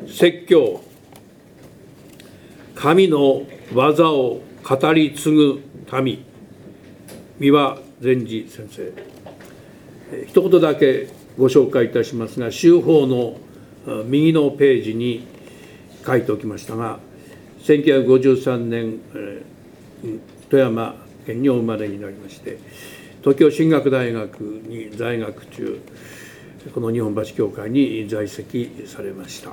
説教、神の技を語り継ぐ民、三輪善治先生。一言だけご紹介いたしますが、修法の右のページに書いておきましたが、1953年、富山県にお生まれになりまして、東京進学大学に在学中、この日本橋教会に在籍されました。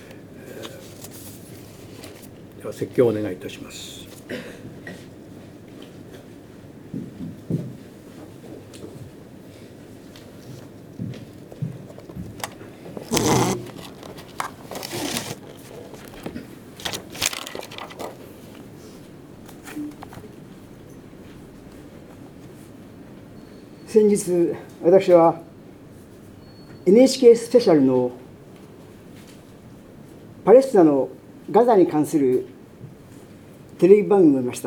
では説教をお願いいたします。 先日、私は NHK スペシャルのパレスチナのガザに関するテレビ番組を見ました。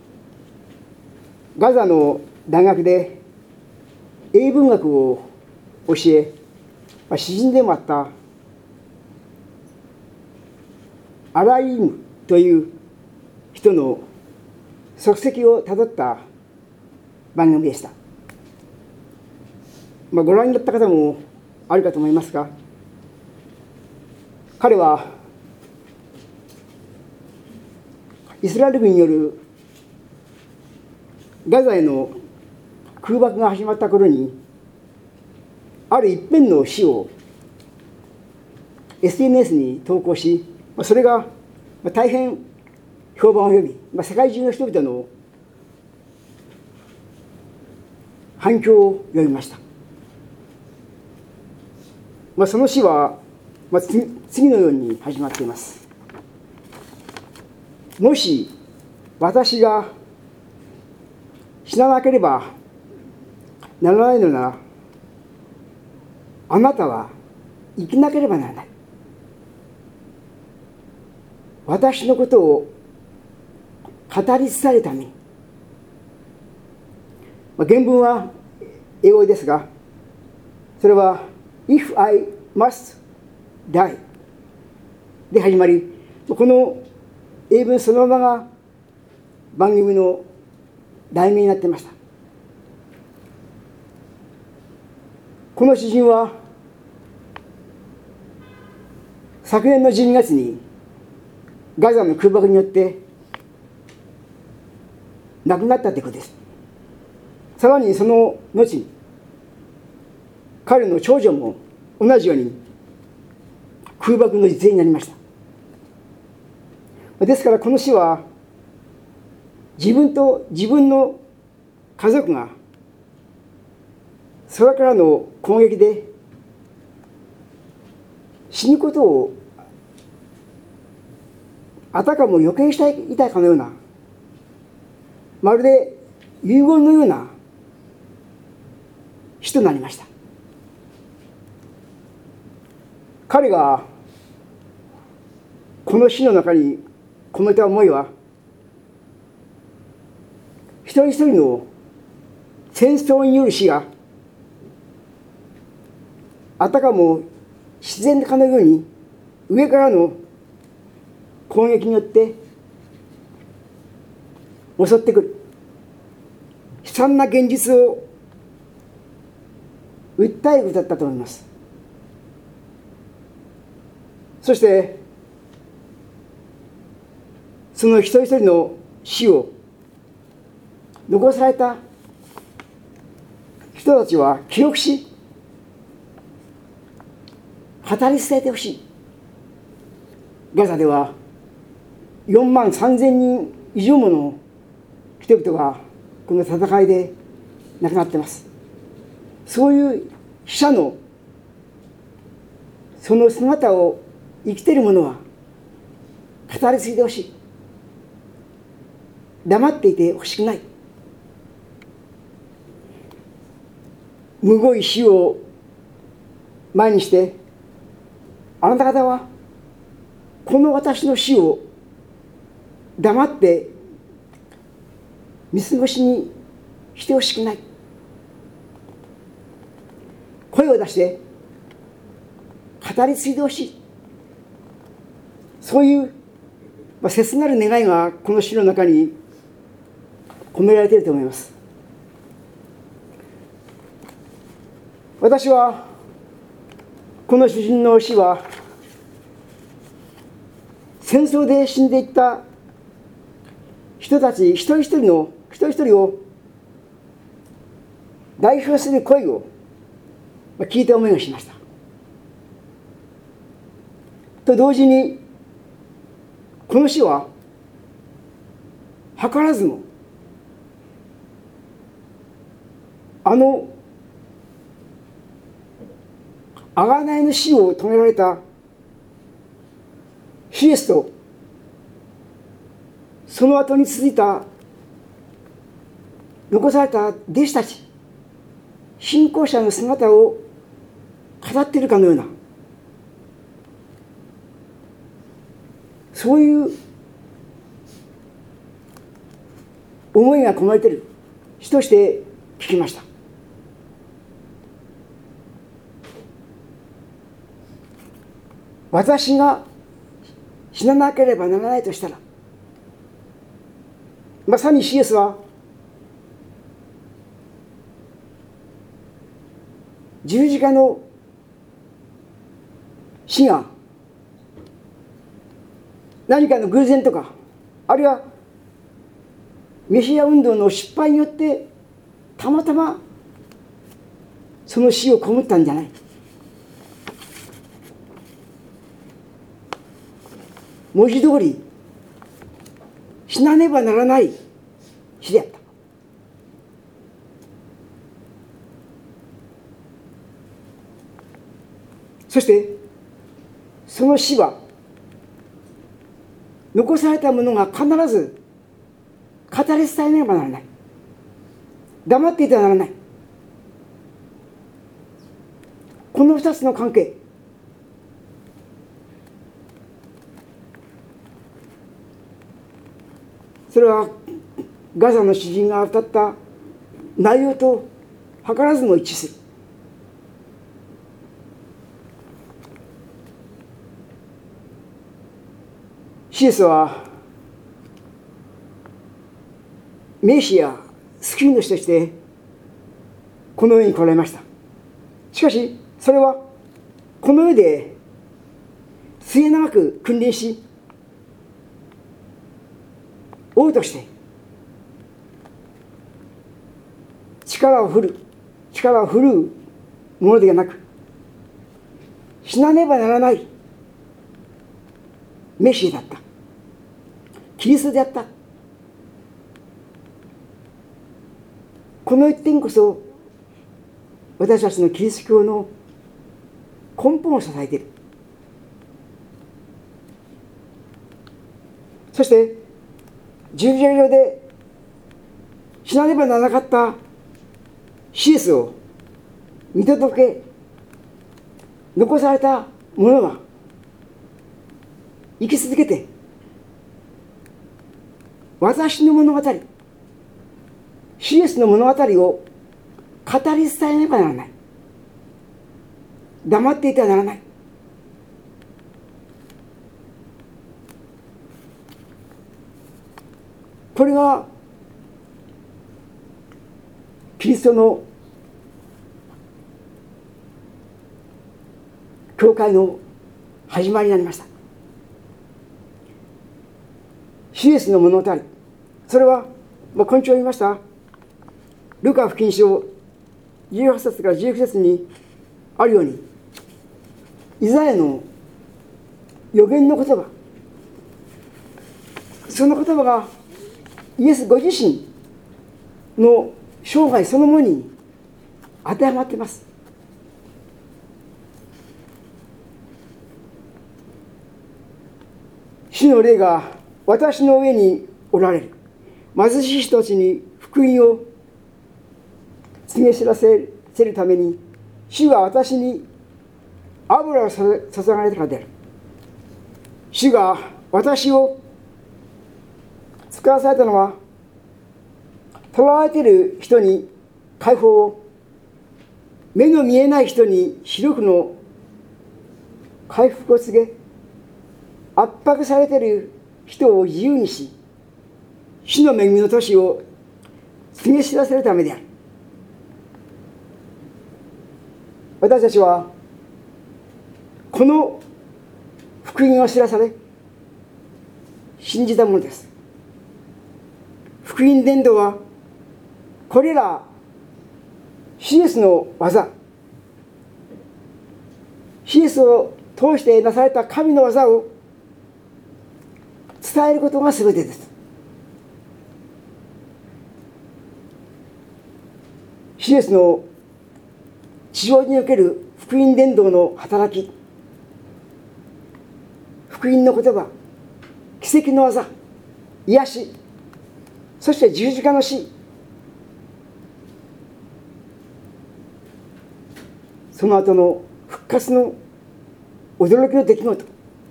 ガザの大学で英文学を教え、詩人でもあったアライムという人の足跡をたどった番組でした。ご覧になった方もあるかと思いますが、彼はイスラエル軍によるガザへの空爆が始まった頃に、ある一編の詩を SNS に投稿し、それが大変評判を呼び、世界中の人々の反響を呼びました。その詩は、次のように始まっています。もし私が死ななければならないのなら、あなたは生きなければならない。私のことを語り伝えるために。原文は英語ですが、それはIf I must die で始まり、この英文そのままが番組の題名になっていました。この詩人は昨年の12月にガザの空爆によって亡くなったということです。さらにその後に彼の長女も同じように空爆の犠牲になりました。ですからこの詩は、自分と自分の家族が空からの攻撃で死ぬことをあたかも予見していたかのような、まるで遺言のような詩となりました。彼がこの詩の中に込めた思いは、一人一人の戦争による死があたかも自然かのように上からの攻撃によって襲ってくる悲惨な現実を訴えることだったと思います。そしてその一人一人の死を残された人たちは記憶し、語り伝えてほしい。ガザでは4万3000人以上もの人々がこの戦いで亡くなっています。そういう死者のその姿を生きている者は語り継いでほしい。黙っていてほしくない。むごい死を前にして、あなた方はこの私の死を黙って見過ごしにしてほしくない。声を出して語り継いでほしい。 そういう、切なる願いがこの詩の中に込められていると思います。私はこの主人の詩は戦争で死んでいった人たち一人一人を代表する声を聞いた思いがしました。と同時にこの詩は図らずも贖いの死を遂げられたイエスとその後に続いた残された弟子たち信仰者の姿を語っているかのような、そういう思いが込まれている詩として聞きました。私が死ななければならないとしたら、まさにイエスは十字架の死が何かの偶然とか、あるいはメシア運動の失敗によってたまたまその死を被ったんじゃない。文字通り死なねばならない死であった。そしてその死は残されたものが必ず語り伝えねばならない。黙っていてはならない。この二つの関係、それはガザの詩人が歌った内容と図らずも一致する。イエスはメシア、救い主としてこの世に来られました。しかしそれはこの世で末永く君臨し、王として力を振るうものではなく、死なねばならないメシアだった。キリストであった。この一点こそ私たちのキリスト教の根本を支えている。そして十字架上で死なねばならなかったイエスを見届け残された者は生き続けて、私の物語、イエスの物語を語り伝えねばならない。黙っていてはならない。これがキリストの教会の始まりになりました。イエスの物語、それは今日言いましたルカ福音書18節から19節にあるように、イザヤの預言の言葉、その言葉がイエスご自身の生涯そのものに当てはまっています。主の霊が私の上におられる。貧しい人たちに福音を告げ知らせるために、主は私に油を注がれたからである。主が私を使わされたのは、囚われている人に解放を、目の見えない人に視力の回復を告げ、 圧迫されている人を自由にし、主の恵みの年を告げ知らせるためである。私たちはこの福音を知らされ信じたものです。福音伝道はこれらシエスの技、シエスを通してなされた神の技を伝えることが全てです。シエスの地上における福音伝道の働き、福音の言葉、奇跡の技、癒し、そして十字架の死、その後の復活の驚きの出来事、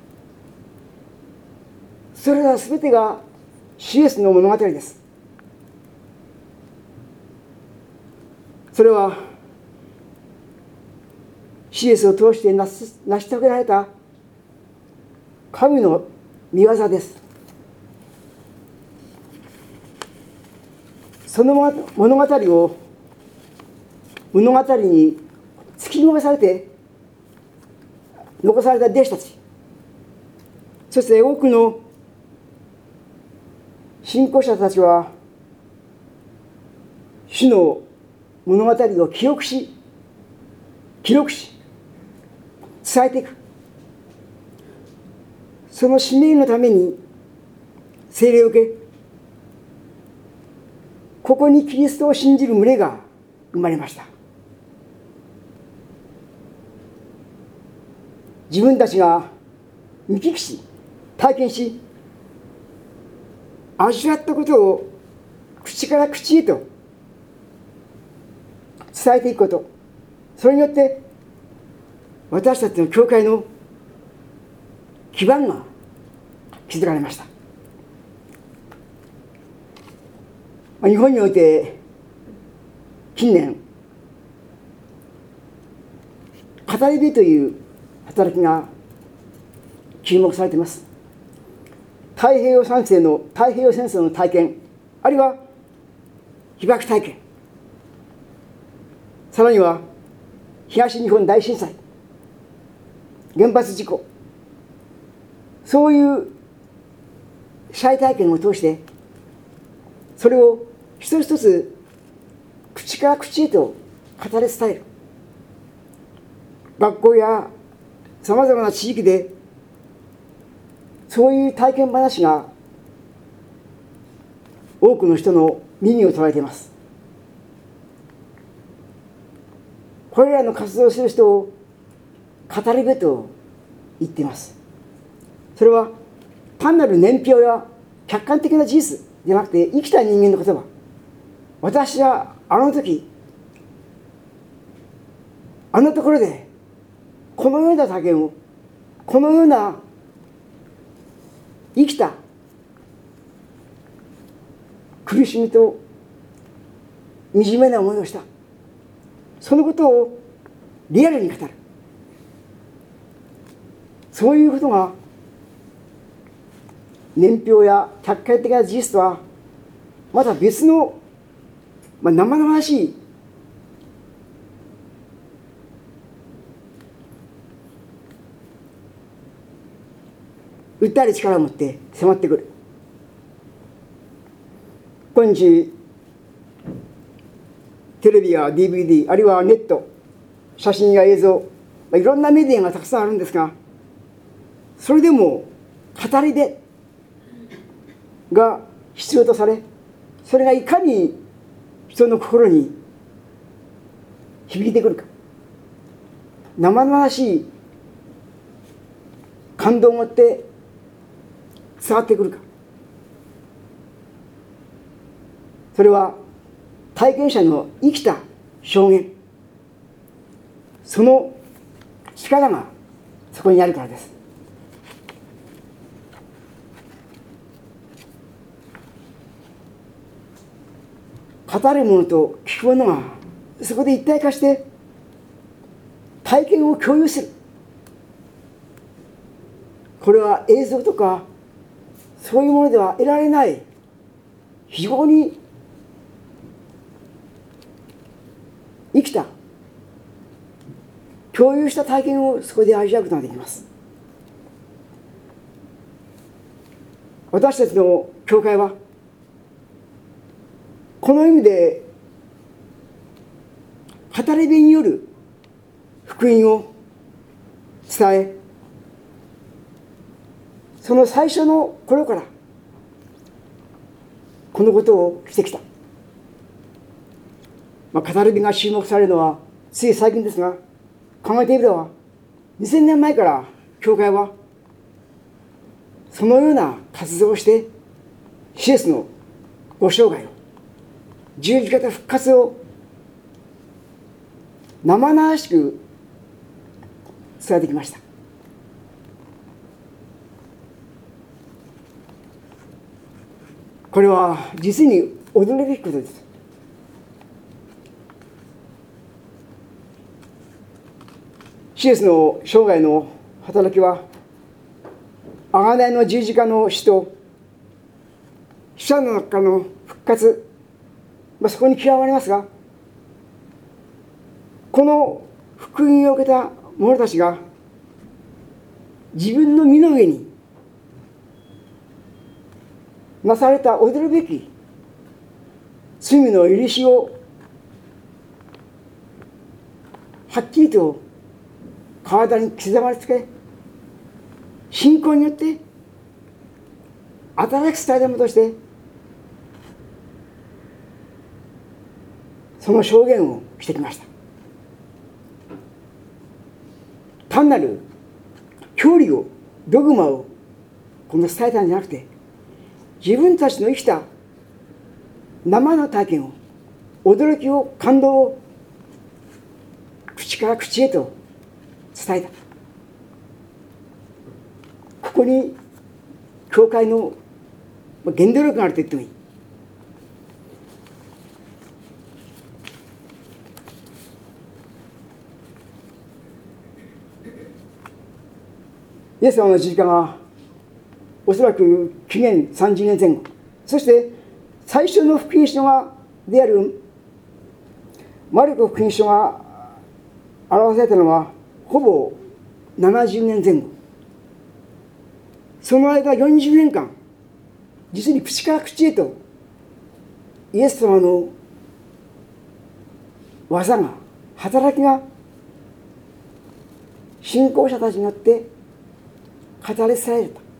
それら全てがシエスの物語です。それはシエスを通して成し遂げられた神の御業です。その物語を物語に突き逃されて残された弟子たち、そして多くの信仰者たちは主の物語を記録し伝えていく、その使命のために聖霊を受け、ここにキリストを信じる群れが生まれました。自分たちが見聞きし体験し味わったことを口から口へと伝えていくこと、それによって私たちの教会の基盤が築かれました。日本において近年語り部という働きが注目されています。太平洋戦争の体験、あるいは被爆体験、さらには東日本大震災、原発事故、そういう被災体験を通してそれを一つ一つ口から口へと語り伝える。学校やさまざまな地域でそういう体験話が多くの人の耳を捉えています。これらの活動をする人を語り部と言っています。それは単なる年表や客観的な事実ではなくて、生きた人間の言葉。私はあの時あのところでこのような体験を、このような生きた苦しみと惨めな思いをした、そのことをリアルに語る。そういうことが年表や客観的な事実とはまた別の、生々しい訴える力を持って迫ってくる。今日テレビや DVD、 あるいはネット、写真や映像、いろんなメディアがたくさんあるんですが、それでも語り手が必要とされ、それがいかに人の心に響いてくるか、生々しい感動を持って伝わってくるか、それは体験者の生きた証言、その力がそこにあるからです。語る者と聞く者がそこで一体化して体験を共有する。 これは映像とかそういうものでは得られない非常に生きた共有した体験をそこで味わうことができます。私たちの教会はこの意味で語り部による福音を伝え、その最初の頃からこのことをしてきた。語り部が注目されるのはつい最近ですが、考えてみれば2000年前から教会はそのような活動をしてシエスのご生涯を、十字架と復活を生々しく伝えてきました。これは実に驚くべきことです。シエスの生涯の働きは贖いの十字架の死と死者の中の復活、そこに極まりますが、この福音を受けた者たちが自分の身の上になされた驚くべき罪の許しをはっきりと体に刻まれつけ、信仰によって新しく伝えたものとしてその証言をしてきました。単なる教理を、ドグマを伝えたんじゃなくて、自分たちの生きた生の体験を、驚きを、感動を口から口へと伝えた。ここに教会の原動力があると言ってもいい。イエス様の十字架がおそらく紀元30年前後、そして最初の福音書がであるマルコ福音書が表されたのはほぼ70年前後。その間40年間、実に口から口へとイエス様の技が、働きが信仰者たちによって語り伝えられた。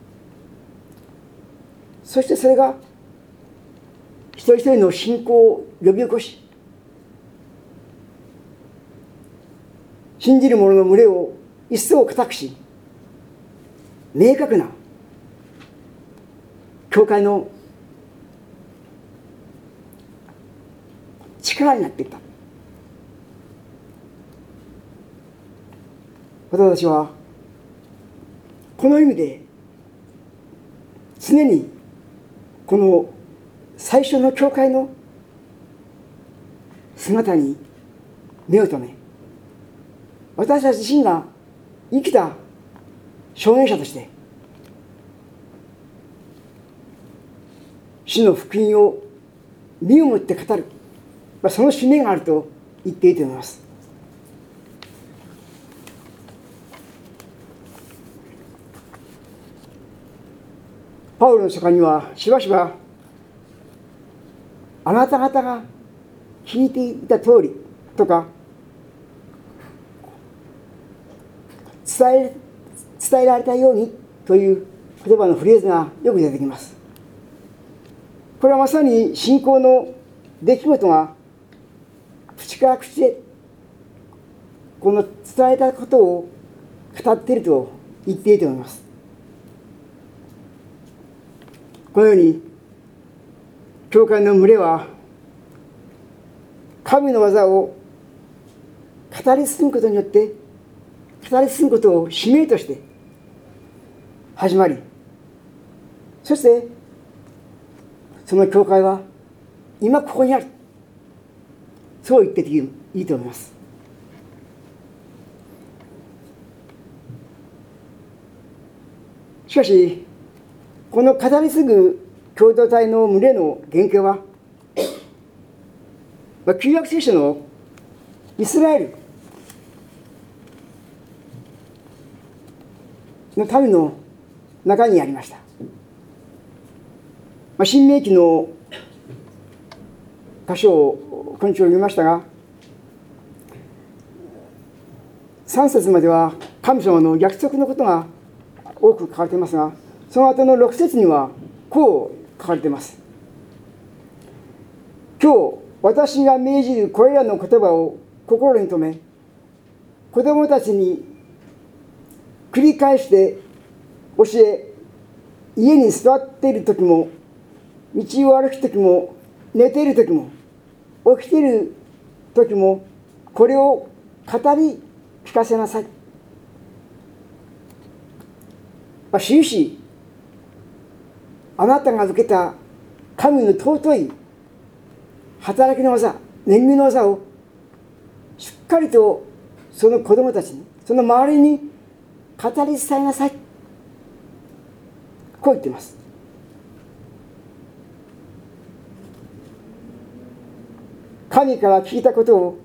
そしてそれが一人一人の信仰を呼び起こし、信じる者の群れを一層固くし、明確な教会の力になっていった。私たちはこの意味で常にこの最初の教会の姿に目を留め、私たち自身が生きた証言者として主の福音を身をもって語る、その使命があると言っていいと思います。パウロの書簡にはしばしばあなた方が聞いていた通りとか伝えられたようにという言葉のフレーズがよく出てきます。これはまさに信仰の出来事が口から口へこの伝えたことを語っていると言っていいと思います。このように教会の群れは神の技を語り進むことによって、語り進むことを使命として始まり、そしてその教会は今ここにある、そう言っていいと思います。 しかしこの語り継ぐ共同体の群れの原型は、旧約聖書のイスラエルの民の中にありました。新明記の箇所を今日読みましたが、3節までは神様の約束のことが多く書かれていますが、その後の6節にはこう書かれています。今日私が命じるこれらの言葉を心に留め、子供たちに繰り返して教え、家に座っている時も、道を歩く時も、寝ている時も、起きている時も、これを語り聞かせなさい。終始あなたが受けた神の尊い働きの技、恵みの技をしっかりとその子供たちに、その周りに語り伝えなさい。こう言っています。神から聞いたことを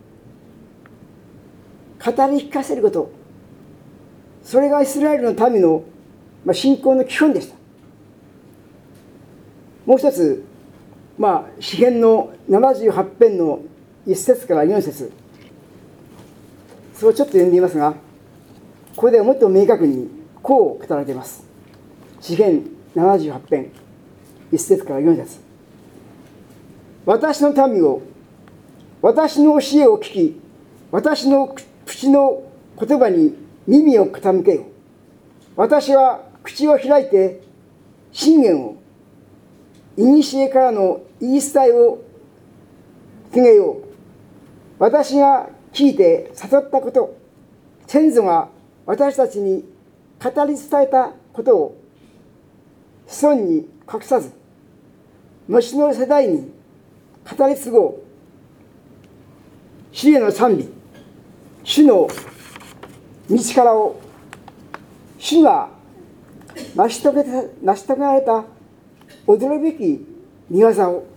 語り聞かせること、それがイスラエルの民の信仰の基本でした。もう一つ、詩編の78編の1節から4節、それをちょっと読んでみますが、ここではもっと明確にこう語られています。詩編78編1節から4節、私の民を、私の教えを聞き、私の口の言葉に耳を傾けよう。私は口を開いて箴言を、古からの言い伝えを告げよう。私が聞いて悟ったこと、先祖が私たちに語り伝えたことを子孫に隠さず、後の世代に語り継ごう。主への賛美、主の道からを、主が成し遂げられた驚くべき御業を、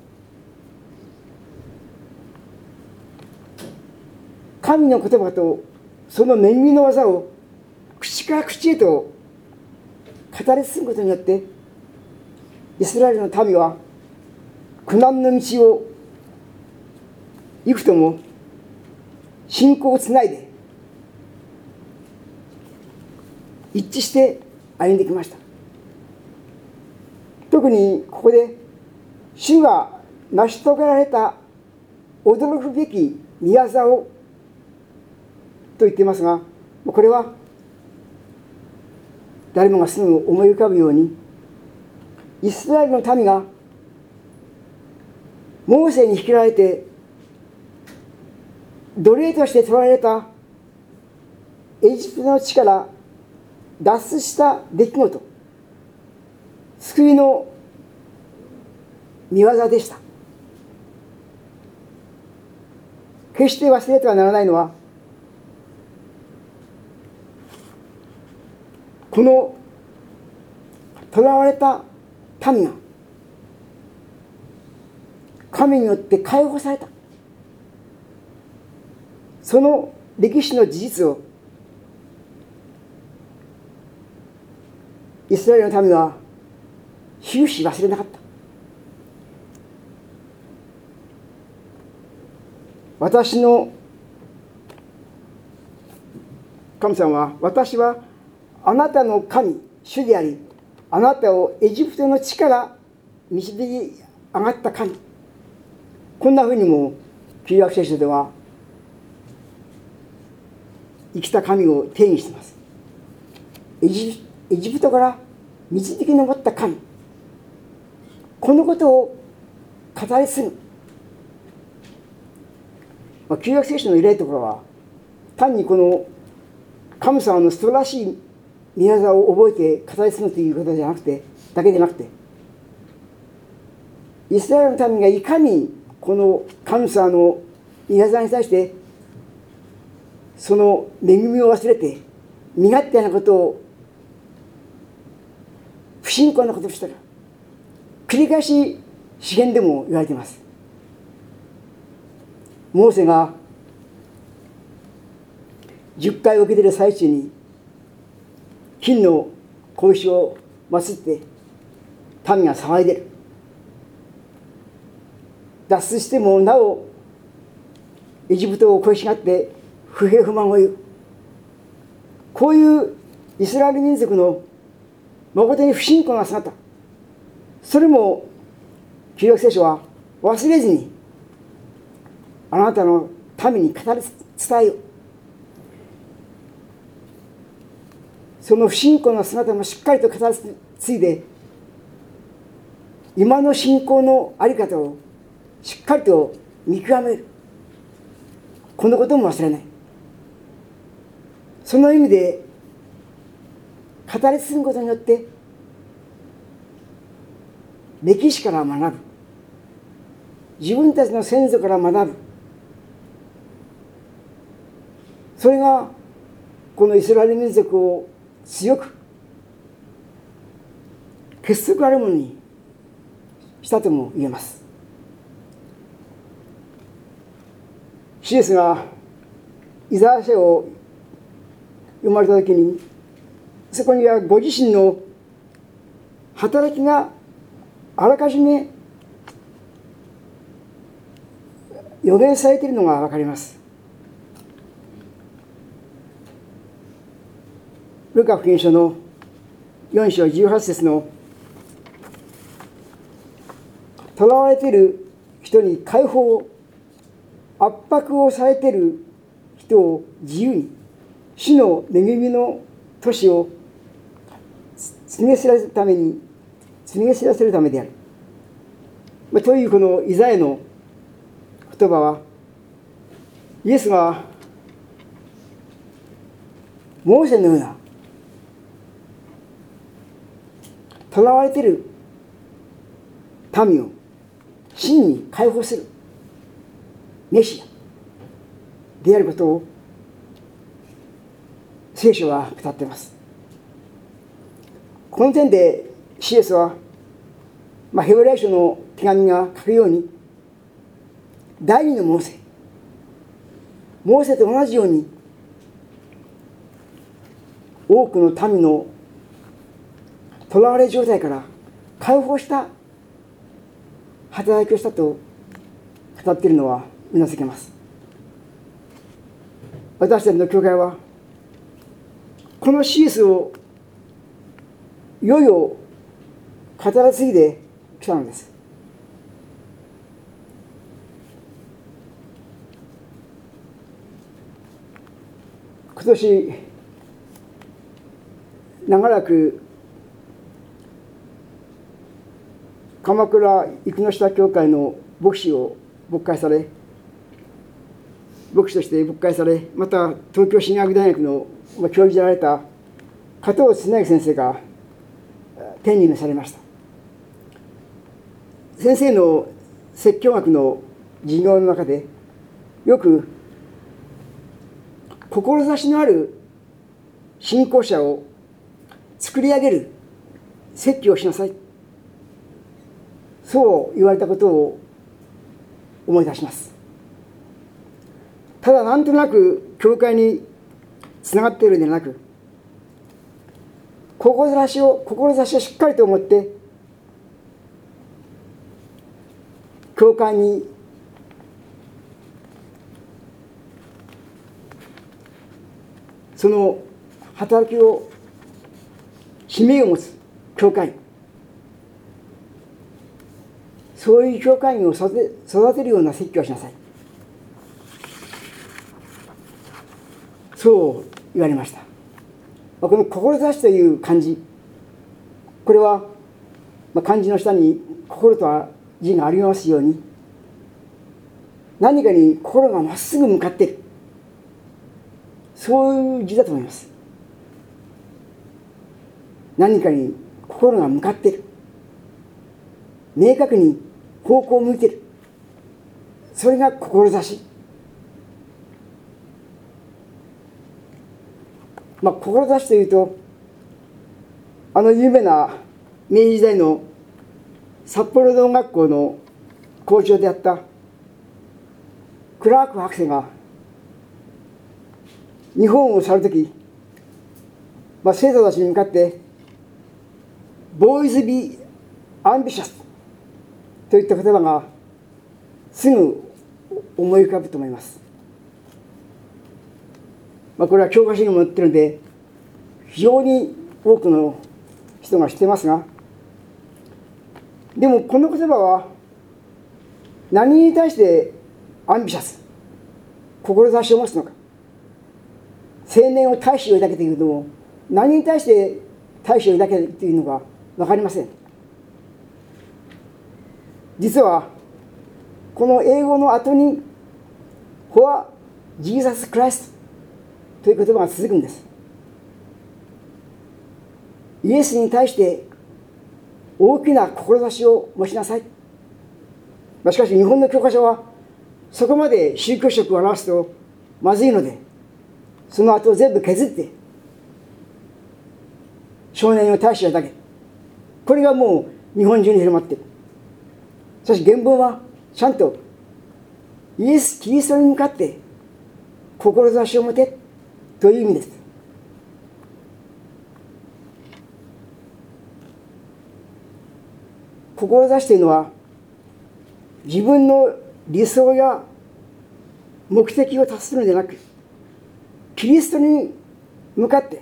神の言葉とその恵みの技を口から口へと語り継ぐことによって、イスラエルの民は苦難の道を幾とも信仰をつないで一致して歩んできました。特にここで主が成し遂げられた驚くべき御業をと言っていますが、これは誰もがすぐ思い浮かぶように、イスラエルの民がモーセに引きられて奴隷として取られたエジプトの地から脱出した出来事、救いの御業でした。決して忘れてはならないのは、この囚われた民が神によって解放された、その歴史の事実をイスラエルの民は終始忘れなかった。私の神様は、私はあなたの神、主であり、あなたをエジプトの地から導き上がった神。こんなふうにも旧約聖書では生きた神を定義しています。エジプトから導き上った神、このことを語り継ぐ。旧約聖書の偉いところは、単にこの神様の素晴らしい御業を覚えて語り継ぐということじゃなくて、だけでなくて、イスラエルの民がいかにこの神様の御業に対してその恵みを忘れて身勝手なことを不信仰なことをしたら繰り返し詩篇でも言われています。モーセが10回受けている最中に金の子牛を祀って民が騒いでいる。脱出してもなおエジプトを恋しがって不平不満を言う。こういうイスラエル民族の誠に不信仰な姿、それも旧約聖書は忘れずにあなたの民に語り伝えよう。その不信仰な姿もしっかりと語り継いで、今の信仰の在り方をしっかりと見極める。このことも忘れない。その意味で語り継ぐことによって歴史から学ぶ、自分たちの先祖から学ぶ、それがこのイスラエル民族を強く結束あるものにしたとも言えます。シエスがイザヤ書を読まれた時に、そこにはご自身の働きがあらかじめ予言されているのが分かります。ルカ福音書の4章18節の囚われている人に解放を、圧迫をされている人を自由に、主の恵みの年を告げ知らせるためである。というこのイザヤの言葉は、イエスがモーセのような囚われている民を真に解放するメシアであることを聖書は語っています。この点でシエスは、ヘブライ書の手紙が書くように、第二のモーセと同じように多くの民の囚われ状態から解放した働きをしたと語っているのはうなずけます。私たちの教会はこのシエスをいよいよ語り継いできたのです。今年長らく鎌倉生野下教会の牧師を牧会され、牧師として牧会され、また東京進学大学の教授であられた加藤恒明先生が天に召されました。先生の説教学の授業の中でよく志のある信仰者を作り上げる説教をしなさい、そう言われたことを思い出します。ただなんとなく教会につながっているのではなく、志をしっかりと持って教会にその働きを、使命を持つ教会、そういう教会員を育てるような説教をしなさい、そう言われました。この志という漢字、これは漢字の下に心と字がありますように、何かに心がまっすぐ向かっている、そういう字だと思います。何かに心が向かっている、明確に方向を向いている、それが志。志というと有名な明治時代の札幌農学校の校長であったクラーク博士が日本を去るとき、生徒たちに向かってボーイズ・ビー・アンビシャスといった言葉がすぐ思い浮かぶと思います。これは教科書にも載っているので非常に多くの人が知っていますが、でもこの言葉は何に対してアンビシャス、志を持つのか、青年を大志を抱けているのも何に対して大志を抱けているのか分かりません。実はこの英語の後に「For Jesus Christ」という言葉が続くんです。イエスに対して大きな志を持ちなさい。しかし日本の教科書はそこまで宗教色を表すとまずいので、その後を全部削って少年を大志を抱け、これがもう日本中に広まっている。しかし原文はちゃんとイエス・キリストに向かって志を持てという意味です。志というのは自分の理想や目的を達するのではなく、キリストに向かって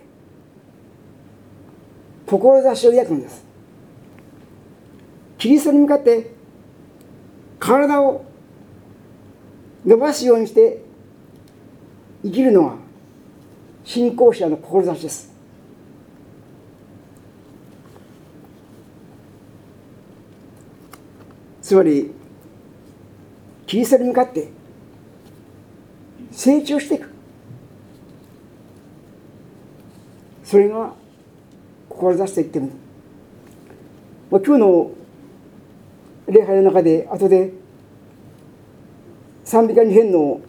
志を抱くのです。キリストに向かって体を伸ばすようにして生きるのが信仰者の志です。つまりキリストに向かって成長していく、それが志と言ってもいい。今日の礼拝の中で後で賛美歌2編の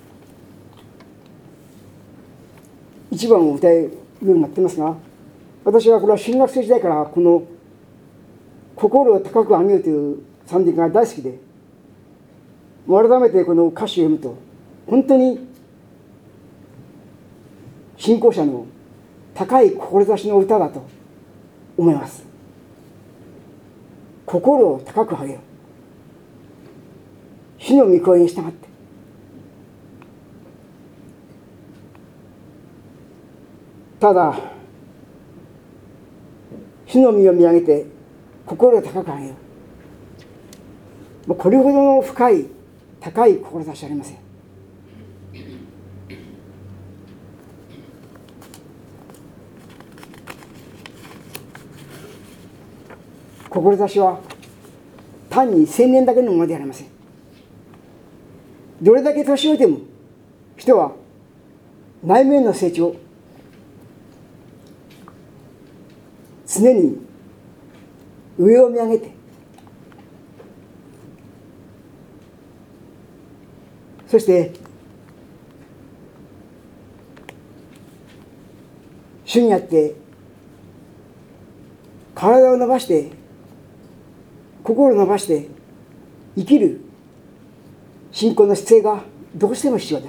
1番を歌えるようになっていますが、私はこれは新学生時代からこの心を高く上げるという賛美歌が大好きで、改めてこの歌詞を読むと本当に信仰者の高い志の歌だと思います。心を高く上げよ、主の御声に従って。ただ主の御を見上げて心を高く上げよう、これほどの深い高い志はありません。志は単に青年だけのものではありません。どれだけ年老いても人は内面の成長、常に上を見上げて、そして主にあって体を伸ばして心を伸ばして生きる信仰の姿勢がどうしても必要です。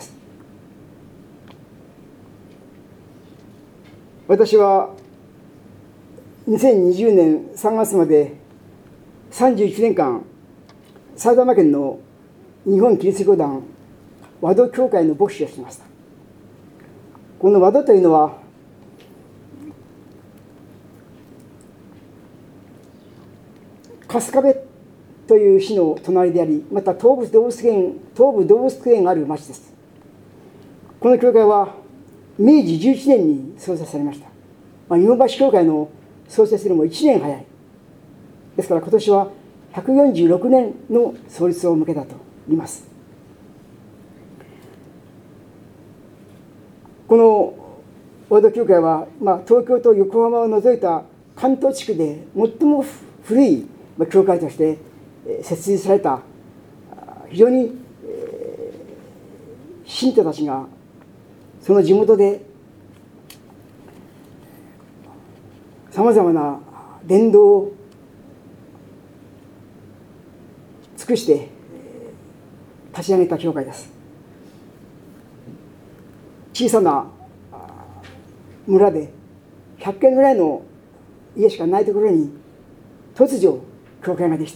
私は2020年3月まで31年間埼玉県の日本キリスト教団和土教会の牧師をしていました。この和土というのは春日部という市の隣であり、また東部動物園がある町です。この教会は明治11年に創設されました。日本橋教会の創設よりも1年早いですから、今年は146年の創立を向けたと言います。この和土教会は、東京と横浜を除いた関東地区で最も古い教会として設立された、非常に信徒たちがその地元でさまざまな伝道を尽くして立ち上げた教会です。小さな村で100軒ぐらいの家しかないところに突如教会ができた。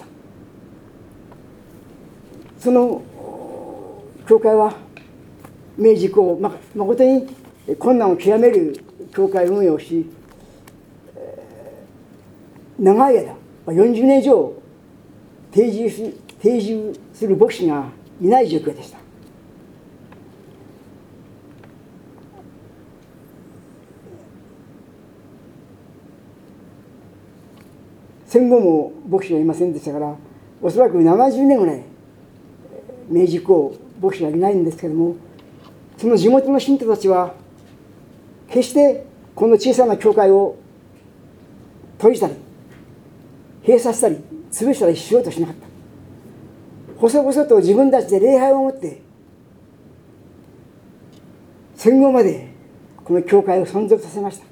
その教会は明治以降、誠に困難を極める教会運営をし、長い間40年以上定住する牧師がいない状況でした。戦後も牧師がいませんでしたから、おそらく70年ぐらい明治以降牧師がいないんですけれども、その地元の信徒たちは決してこの小さな教会を閉じたり閉鎖したり潰したりしようとしなかった。細々と自分たちで礼拝を持って戦後までこの教会を存続させました。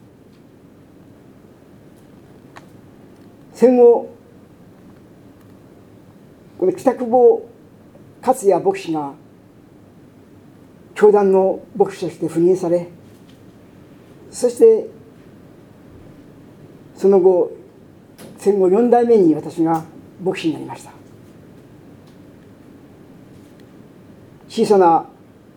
戦後この北久保勝也牧師が教団の牧師として赴任され、そしてその後戦後4代目に私が牧師になりました。小さな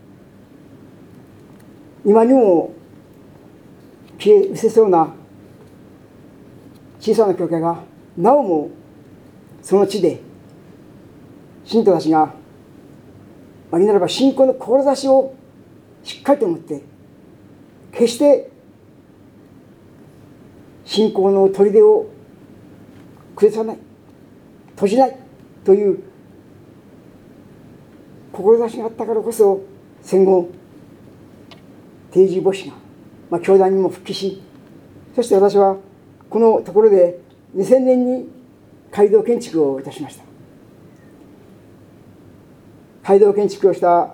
今にも消え失せそうな小さな教会がなおもその地で信徒たちが言うならば信仰の志をしっかりと持って決して信仰の砦を崩さない、閉じないという志があったからこそ、戦後定住牧師が、教団にも復帰し、そして私はこのところで2000年に街道建築をいたしました。街道建築をした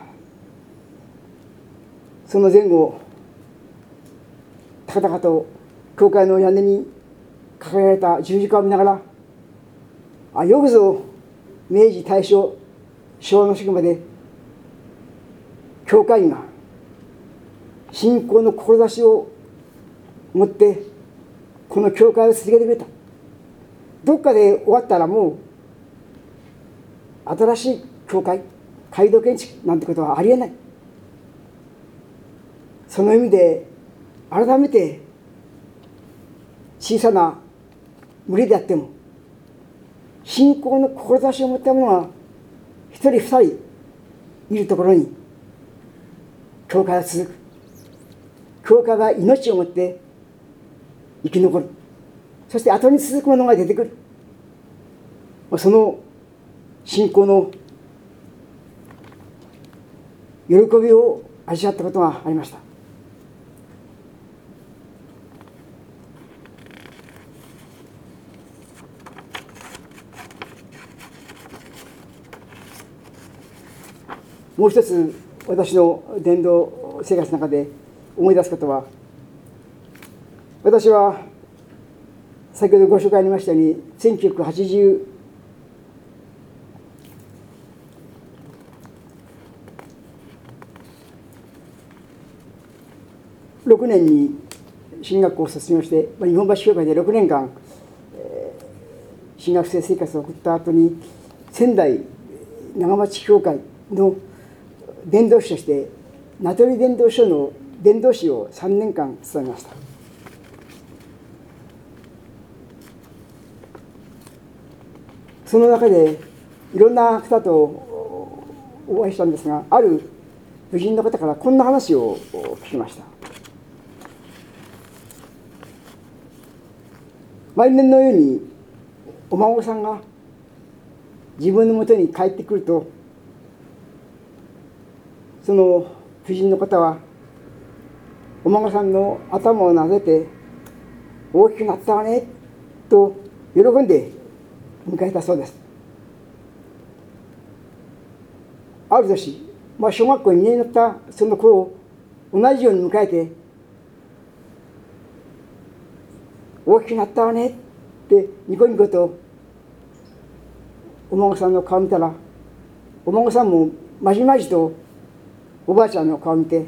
その前後、高々と教会の屋根に掲げられた十字架を見ながら、よくぞ明治大正昭和の初期まで教会員が信仰の志を持ってこの教会を続けてくれた。どっかで終わったらもう新しい教会、街道建築なんてことはありえない。その意味で改めて小さな群れであっても信仰の志を持った者が一人二人いるところに教会は続く。教会は命をもって生き残る。そして後に続く者が出てくる。その信仰の喜びを味わったことがありました。もう一つ私の伝道生活の中で思い出すことは、私は先ほどご紹介ありましたように1986年に進学校を卒業して、日本橋教会で6年間、進学生生活を送った後に仙台長町教会の伝道師として名取伝道所の伝道師を3年間務めました。その中でいろんな方とお会いしたんですが、ある婦人の方からこんな話を聞きました。毎年のようにお孫さんが自分のもとに帰ってくると、その婦人の方はお孫さんの頭を撫でて「大きくなったわね」と喜んで迎えたそうです。ある年、小学校2年になったその頃を同じように迎えて「大きくなったわね」ってニコニコとお孫さんの顔見たら、お孫さんもまじまじとおばあちゃんの顔見て、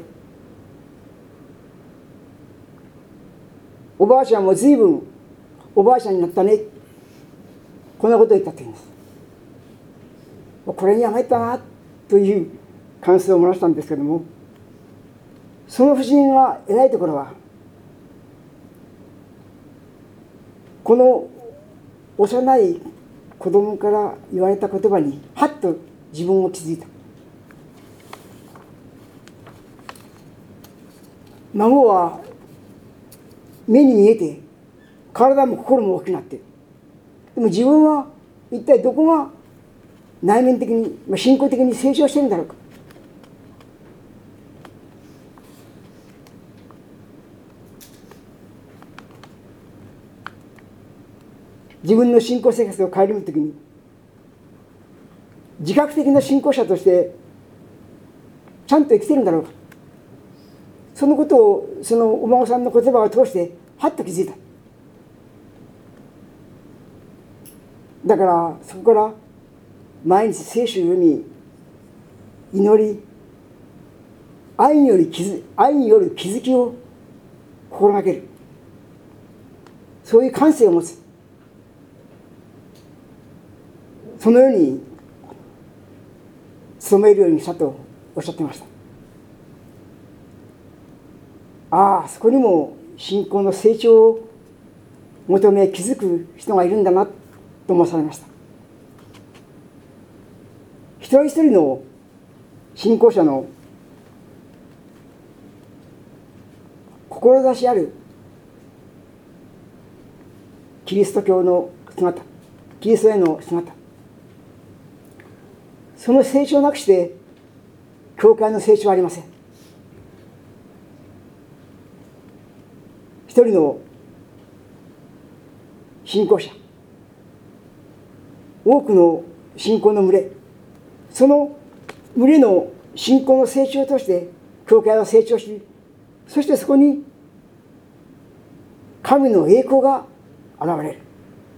おばあちゃんも随分おばあちゃんになったね、こんなことを言ったって言うんです。これには参ったなという感想を漏らしたんですけども、その夫人が偉いところは、この幼い子供から言われた言葉にはっと自分を気づいた。孫は目に見えて体も心も大きくなって、でも自分は一体どこが内面的に、信仰的に成長しているんだろうか。自分の信仰生活を顧みるときに、自覚的な信仰者としてちゃんと生きているんだろうか。そのことをそのお孫さんの言葉を通してはっと気づいた。だからそこから毎日聖書を読み、祈り、愛による気づきを心がける、そういう感性を持つ。そのように努めるようにしたとおっしゃってました。ああ、そこにも信仰の成長を求め気づく人がいるんだなと思わされました。一人一人の信仰者の志あるキリスト教の姿、キリストへの姿、その成長なくして教会の成長はありません。一人の信仰者、多くの信仰の群れ、その群れの信仰の成長として教会は成長し、そしてそこに神の栄光が現れる。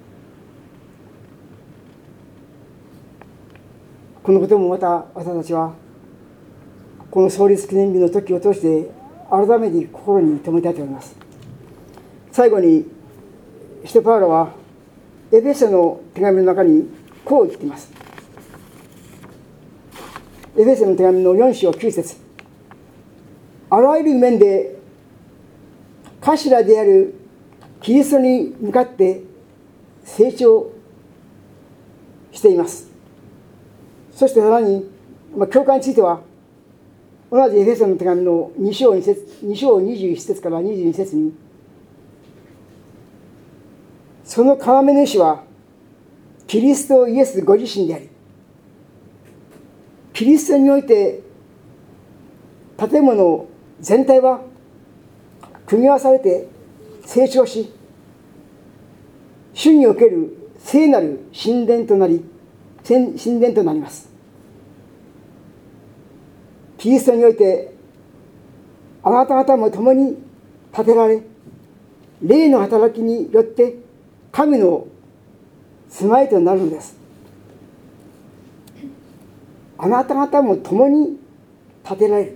このこともまた私たちはこの創立記念日の時を通して改めて心に留めたいと思います。最後に使徒パウロはエペソの手紙の中にこう言っています。エペソの手紙の4章9節、あらゆる面で頭であるキリストに向かって成長しています。そしてさらに、教会については同じエペソの手紙の2章21節から22節に、その要の主はキリストイエスご自身であり、キリストにおいて建物全体は組み合わされて成長し、主における聖なる神殿となります。キリストにおいてあなた方も共に建てられ、霊の働きによって神の住まいとなるのです。あなた方も共に建てられる。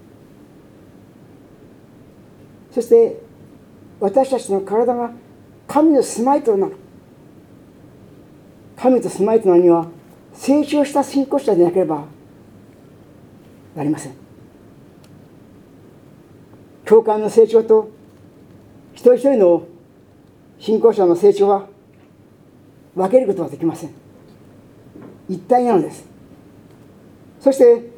そして私たちの体が神の住まいとなる。神と住まいとなるには成長した信仰者でなければなりません。教会の成長と一人一人の信仰者の成長は分けることはできません。一体なのです。そして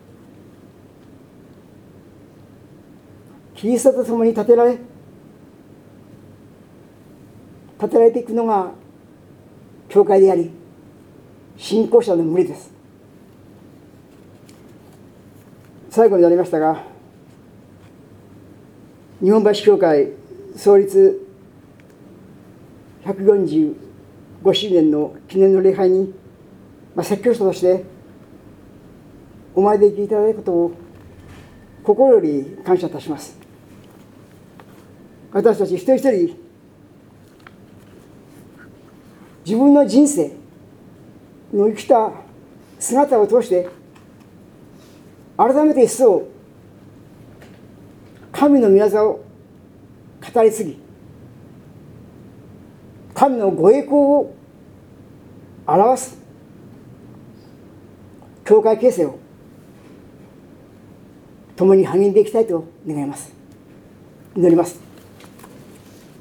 キリストと共に建てられていくのが教会であり、信仰者の群れです。最後になりましたが、日本橋教会創立145周年の記念の礼拝に、説教者としてお参りでいただいたことを心より感謝いたします。私たち一人一人、自分の人生、 の生きた姿を通して改めて一層神の御業を語り継ぎ、神のご栄光を表す教会形成を共に励んでいきたいと願います。祈ります。